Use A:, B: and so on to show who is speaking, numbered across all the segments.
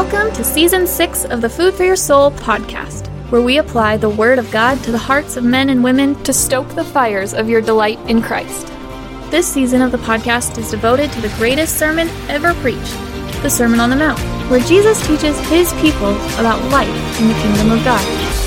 A: Welcome to Season 6 of the Food for Your Soul podcast, where we apply the Word of God to the hearts of men and women to stoke the fires of your delight in Christ. This season of the podcast is devoted to the greatest sermon ever preached, the Sermon on the Mount, where Jesus teaches his people about life in the kingdom of God.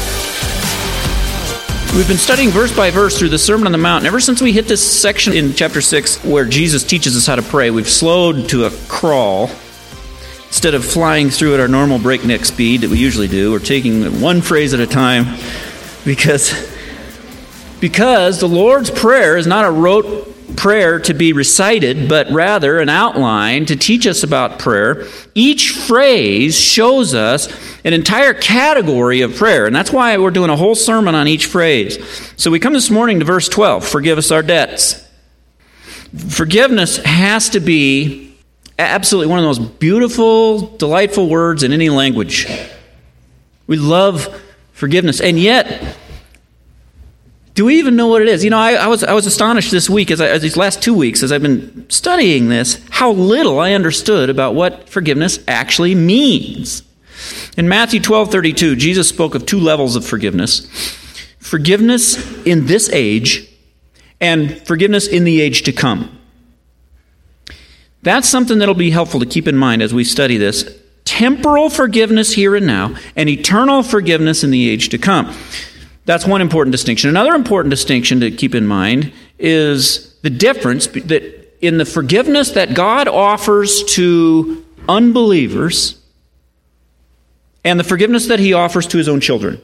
B: We've been studying verse by verse through the Sermon on the Mount, and ever since we hit this section in chapter 6 where Jesus teaches us how to pray, we've slowed to a crawl. Instead of flying through at our normal breakneck speed that we usually do, we're taking one phrase at a time because the Lord's Prayer is not a rote prayer to be recited, but rather an outline to teach us about prayer. Each phrase shows us an entire category of prayer, and that's why we're doing a whole sermon on each phrase. So we come this morning to verse 12, forgive us our debts. Forgiveness has to be absolutely one of the most beautiful, delightful words in any language. We love forgiveness, and yet, do we even know what it is? You know, I was astonished this week, these last 2 weeks, as I've been studying this, how little I understood about what forgiveness actually means. In Matthew 12:32, Jesus spoke of two levels of forgiveness: forgiveness in this age and forgiveness in the age to come. That's something that'll be helpful to keep in mind as we study this. Temporal forgiveness here and now, and eternal forgiveness in the age to come. That's one important distinction. Another important distinction to keep in mind is the difference that in the forgiveness that God offers to unbelievers and the forgiveness that he offers to his own children.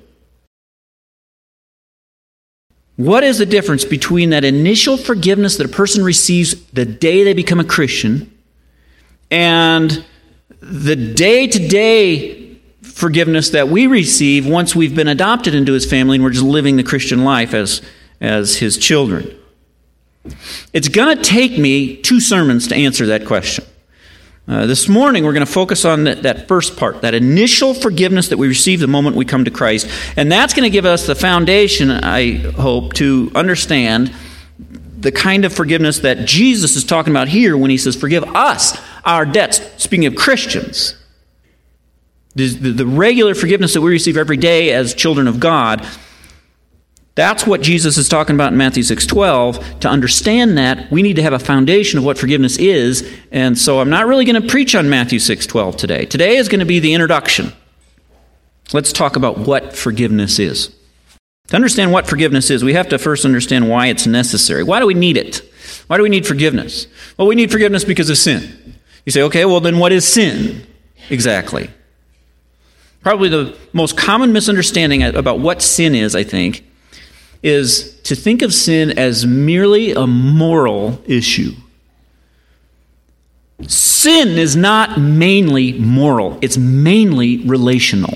B: What is the difference between that initial forgiveness that a person receives the day they become a Christian and the day-to-day forgiveness that we receive once we've been adopted into his family and we're just living the Christian life as his children? It's going to take me 2 sermons to answer that question. This morning, we're going to focus on that first part, that initial forgiveness that we receive the moment we come to Christ. And that's going to give us the foundation, I hope, to understand the kind of forgiveness that Jesus is talking about here when he says, forgive us our debts. Speaking of Christians, the regular forgiveness that we receive every day as children of God, that's what Jesus is talking about in Matthew 6:12. To understand that, we need to have a foundation of what forgiveness is. And so I'm not really going to preach on Matthew 6:12 today. Today is going to be the introduction. Let's talk about what forgiveness is. To understand what forgiveness is, we have to first understand why it's necessary. Why do we need it? Why do we need forgiveness? Well, we need forgiveness because of sin. You say, okay, well then what is sin exactly? Probably the most common misunderstanding about what sin is, I think, is to think of sin as merely a moral issue. Sin is not mainly moral. It's mainly relational.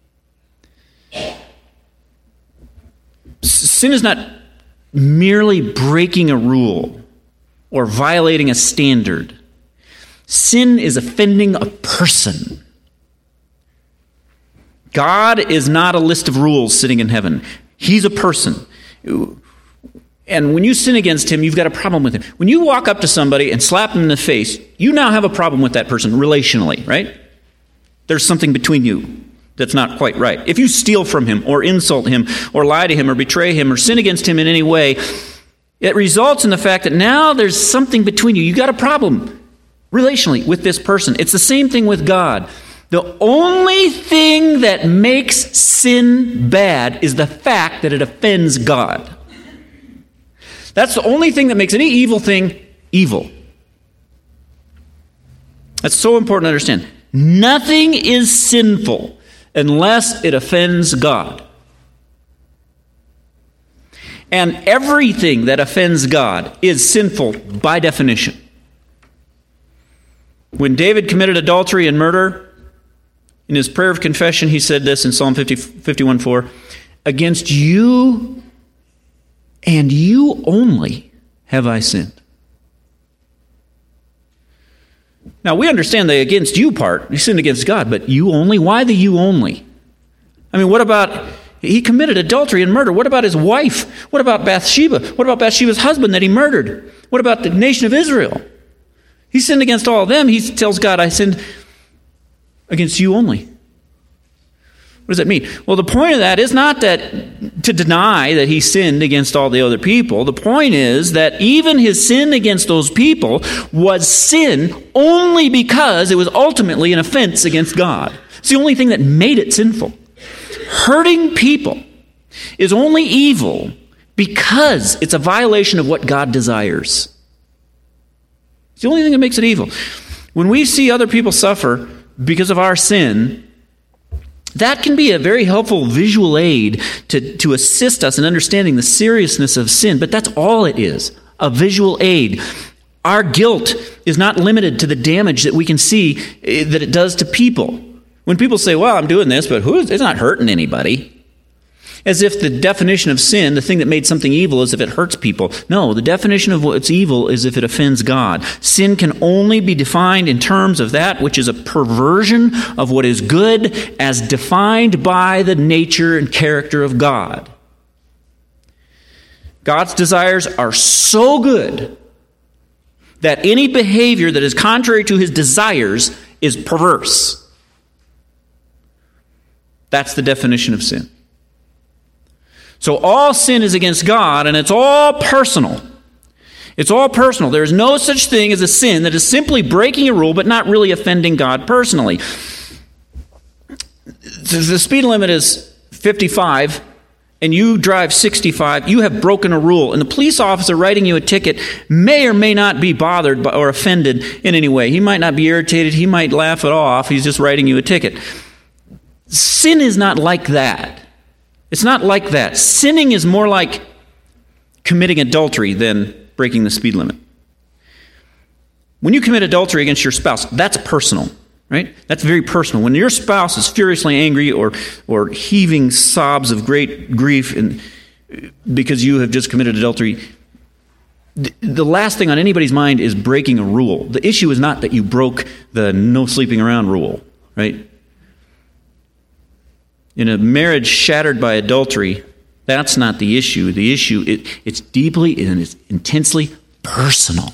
B: Sin is not merely breaking a rule or violating a standard. Sin is offending a person. God is not a list of rules sitting in heaven. He's a person. And when you sin against him, you've got a problem with him. When you walk up to somebody and slap them in the face, you now have a problem with that person relationally, right? There's something between you that's not quite right. If you steal from him or insult him or lie to him or betray him or sin against him in any way, it results in the fact that now there's something between you. You've got a problem relationally with this person. It's the same thing with God. The only thing that makes sin bad is the fact that it offends God. That's the only thing that makes any evil thing evil. That's so important to understand. Nothing is sinful unless it offends God. And everything that offends God is sinful by definition. When David committed adultery and murder, in his prayer of confession, he said this in Psalm 51:4, against you and you only have I sinned. Now, we understand the against you part. He sinned against God, but you only? Why the you only? I mean, what about, he committed adultery and murder. What about his wife? What about Bathsheba? What about Bathsheba's husband that he murdered? What about the nation of Israel? He sinned against all of them. He tells God, I sinned against you only. What does that mean? Well, the point of that is not that to deny that he sinned against all the other people. The point is that even his sin against those people was sin only because it was ultimately an offense against God. It's the only thing that made it sinful. Hurting people is only evil because it's a violation of what God desires. It's the only thing that makes it evil. When we see other people suffer because of our sin, that can be a very helpful visual aid to assist us in understanding the seriousness of sin, but that's all it is, a visual aid. Our guilt is not limited to the damage that we can see that it does to people. When people say, well, I'm doing this, but it's not hurting anybody. As if the definition of sin, the thing that made something evil, is if it hurts people. No, the definition of what's evil is if it offends God. Sin can only be defined in terms of that which is a perversion of what is good as defined by the nature and character of God. God's desires are so good that any behavior that is contrary to his desires is perverse. That's the definition of sin. So all sin is against God, and it's all personal. It's all personal. There is no such thing as a sin that is simply breaking a rule but not really offending God personally. The speed limit is 55, and you drive 65. You have broken a rule, and the police officer writing you a ticket may or may not be bothered or offended in any way. He might not be irritated. He might laugh it off. He's just writing you a ticket. Sin is not like that. It's not like that. Sinning is more like committing adultery than breaking the speed limit. When you commit adultery against your spouse, that's personal, right? That's very personal. When your spouse is furiously angry or heaving sobs of great grief because you have just committed adultery, the last thing on anybody's mind is breaking a rule. The issue is not that you broke the no sleeping around rule, right? In a marriage shattered by adultery, that's not the issue. The issue, it's deeply and it's intensely personal.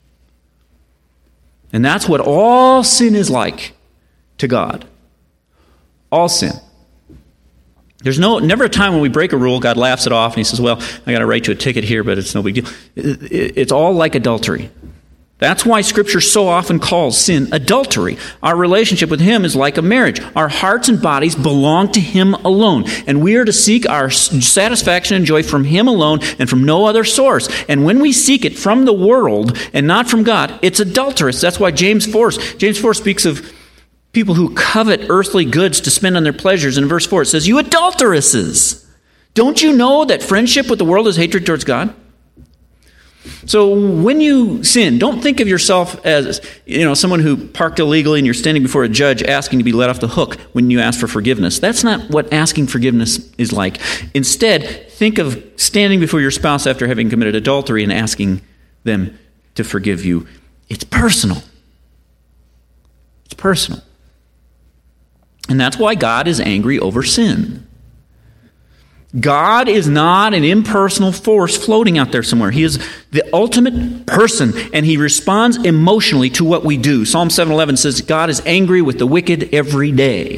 B: And that's what all sin is like to God. All sin. There's never a time when we break a rule, God laughs it off and he says, well, I got to write you a ticket here, but it's no big deal. It's all like adultery. That's why Scripture so often calls sin adultery. Our relationship with him is like a marriage. Our hearts and bodies belong to him alone, and we are to seek our satisfaction and joy from him alone and from no other source. And when we seek it from the world and not from God, it's adulterous. That's why James 4 speaks of people who covet earthly goods to spend on their pleasures. In verse 4 it says, you adulteresses, don't you know that friendship with the world is hatred towards God? So when you sin, don't think of yourself as, someone who parked illegally and you're standing before a judge asking to be let off the hook when you ask for forgiveness. That's not what asking forgiveness is like. Instead, think of standing before your spouse after having committed adultery and asking them to forgive you. It's personal. It's personal. And that's why God is angry over sin. God is not an impersonal force floating out there somewhere. He is the ultimate person, and he responds emotionally to what we do. Psalm 7:11 says, God is angry with the wicked every day.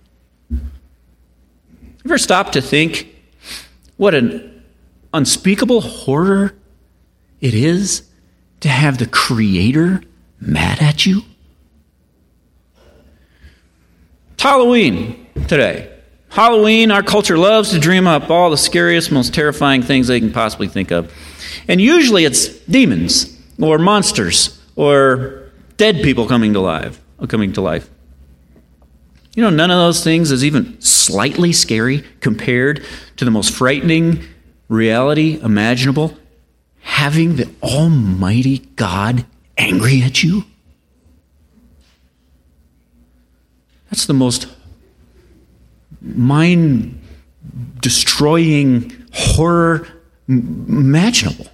B: Ever stop to think what an unspeakable horror it is to have the Creator mad at you? It's Halloween today. Halloween, our culture loves to dream up all the scariest, most terrifying things they can possibly think of. And usually it's demons or monsters or dead people coming to life. None of those things is even slightly scary compared to the most frightening reality imaginable, having the Almighty God angry at you. That's the most mind-destroying horror imaginable.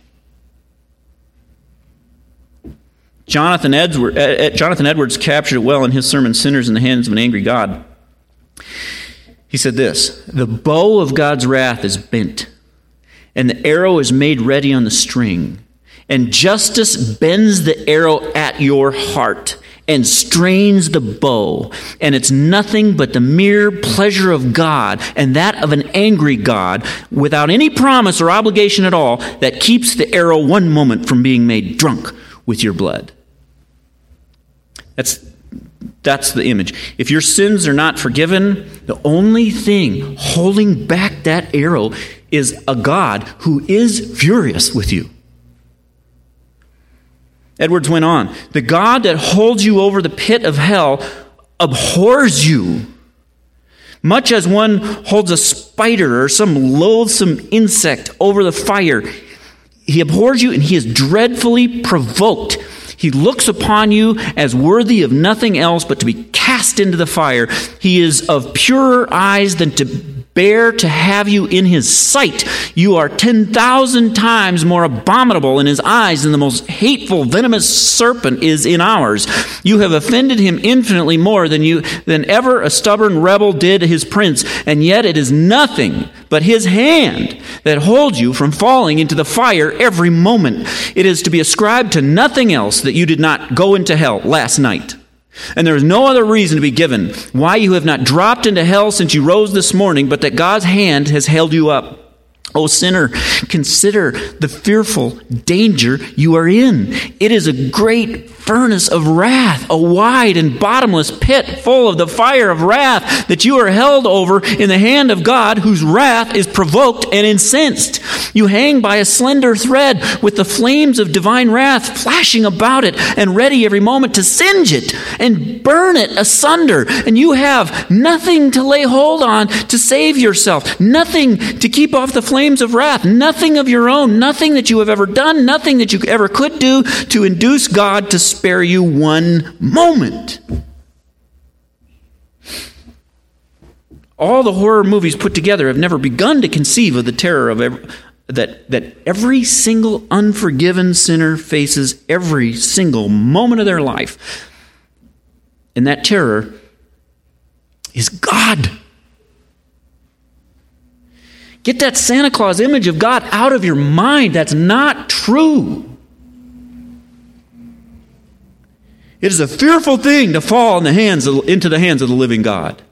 B: Jonathan Edwards captured it well in his sermon, Sinners in the Hands of an Angry God. He said this, the bow of God's wrath is bent, and the arrow is made ready on the string, and justice bends the arrow at your heart, and strains the bow, and it's nothing but the mere pleasure of God, and that of an angry God, without any promise or obligation at all, that keeps the arrow one moment from being made drunk with your blood. That's the image. If your sins are not forgiven, the only thing holding back that arrow is a God who is furious with you. Edwards went on, the God that holds you over the pit of hell abhors you, much as one holds a spider or some loathsome insect over the fire. He abhors you, and he is dreadfully provoked. He looks upon you as worthy of nothing else but to be cast into the fire. He is of purer eyes than to bear to have you in his sight. You are 10,000 times more abominable in his eyes than the most hateful, venomous serpent is in ours. You have offended him infinitely more than ever a stubborn rebel did his prince, and yet it is nothing but his hand that holds you from falling into the fire every moment. It is to be ascribed to nothing else that you did not go into hell last night. And there is no other reason to be given why you have not dropped into hell since you rose this morning, but that God's hand has held you up. O sinner, consider the fearful danger you are in. It is a great furnace of wrath, a wide and bottomless pit full of the fire of wrath that you are held over in the hand of God, whose wrath is provoked and incensed. You hang by a slender thread with the flames of divine wrath flashing about it and ready every moment to singe it and burn it asunder. And you have nothing to lay hold on to save yourself, nothing to keep off the flames of wrath, nothing of your own, nothing that you have ever done, nothing that you ever could do to induce God to spare you one moment. All the horror movies put together have never begun to conceive of the terror of that every single unforgiven sinner faces every single moment of their life. And that terror is God. Get that Santa Claus image of God out of your mind. That's not true. It is a fearful thing to fall into the hands of the living God.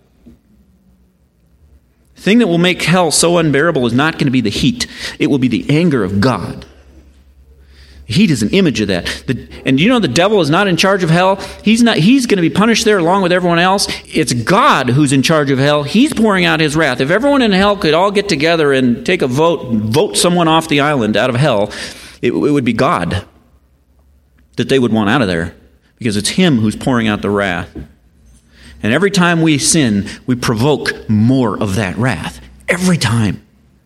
B: The thing that will make hell so unbearable is not going to be the heat. It will be the anger of God. Heat is an image of that. And you know the devil is not in charge of hell. He's going to be punished there along with everyone else. It's God who's in charge of hell. He's pouring out his wrath. If everyone in hell could all get together and take a vote someone off the island out of hell, it would be God that they would want out of there, because it's him who's pouring out the wrath. And every time we sin, we provoke more of that wrath. Every time.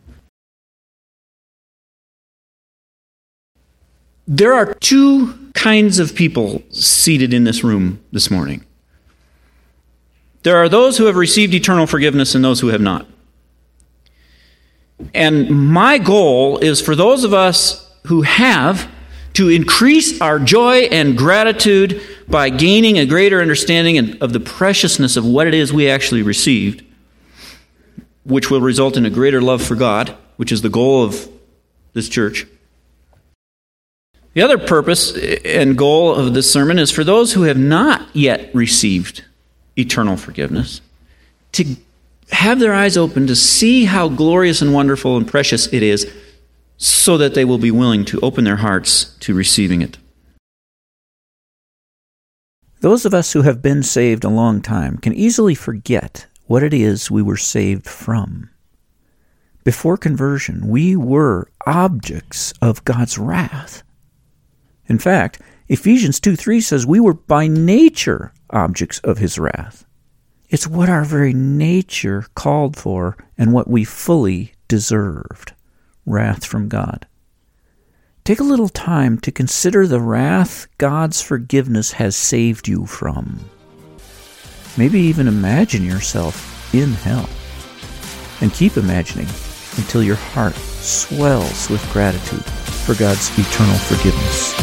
B: There are two kinds of people seated in this room this morning. There are those who have received eternal forgiveness and those who have not. And my goal is for those of us who have to increase our joy and gratitude by gaining a greater understanding of the preciousness of what it is we actually received, which will result in a greater love for God, which is the goal of this church. The other purpose and goal of this sermon is for those who have not yet received eternal forgiveness to have their eyes open to see how glorious and wonderful and precious it is, so that they will be willing to open their hearts to receiving it.
C: Those of us who have been saved a long time can easily forget what it is we were saved from. Before conversion, we were objects of God's wrath. In fact, Ephesians 2:3 says we were by nature objects of his wrath. It's what our very nature called for and what we fully deserved, wrath from God. Take a little time to consider the wrath God's forgiveness has saved you from. Maybe even imagine yourself in hell. And keep imagining until your heart swells with gratitude for God's eternal forgiveness.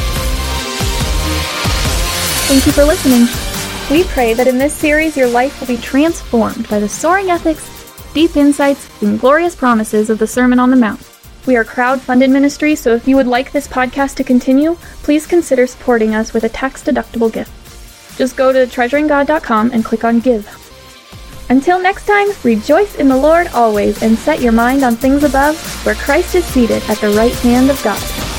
A: Thank you for listening. We pray that in this series your life will be transformed by the soaring ethics, deep insights, and glorious promises of the Sermon on the Mount. We are a crowd-funded ministry, so if you would like this podcast to continue, please consider supporting us with a tax-deductible gift. Just go to treasuringgod.com and click on Give. Until next time, rejoice in the Lord always and set your mind on things above, where Christ is seated at the right hand of God.